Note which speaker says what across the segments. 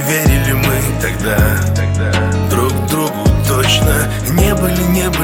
Speaker 1: верили мы тогда друг другу точно. Не были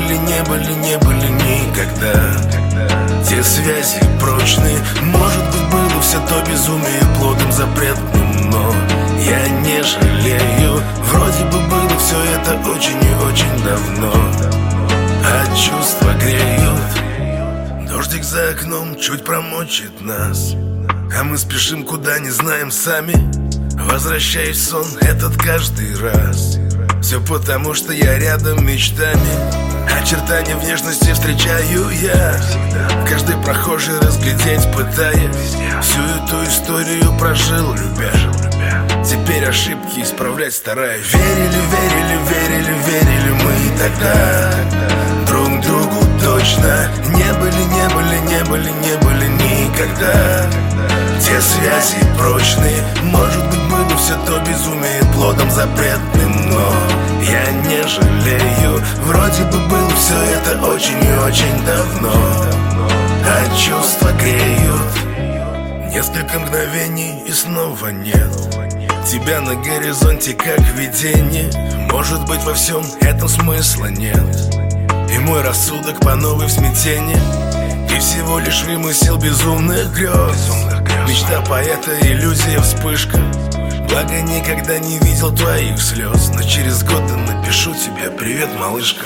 Speaker 1: никогда те связи прочные. Может быть, было все то безумие плодом запретным, но я не жалею. Вроде бы было все это очень и очень давно, а чувства греют. Дождик за окном чуть промочит нас, а мы спешим куда не знаем сами. Возвращаюсь в сон этот каждый раз. Все потому, что я рядом мечтами. Очертания внешности встречаю я в каждой прохожей, разглядеть пытаясь. Всю эту историю прожил, любя. Теперь ошибки исправлять стараюсь. Верили мы тогда друг другу точно. Не были никогда те связи прочные. Может быть, было все то безумие плодом запретным, но я не жалею. Вроде бы было все это очень и очень давно, а чувства греют. Несколько мгновений и снова нет тебя на горизонте, как видение. Может быть, во всем этом смысла нет, и мой рассудок по новой в смятении. И всего лишь вымысел безумных грез. Мечта поэта, иллюзия, вспышка. Благо никогда не видел твоих слез, но через годы напишу тебе: привет, малышка.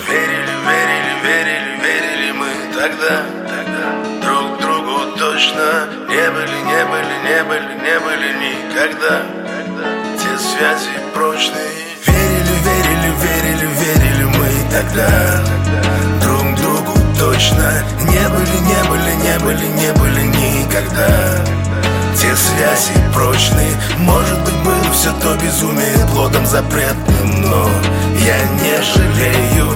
Speaker 1: Верили мы тогда друг другу точно. Не были никогда те связи прочные. Верили мы тогда друг другу точно. Не были никогда те связи прочные. Может быть, было все то безумие плодом запретным, но я не жалею.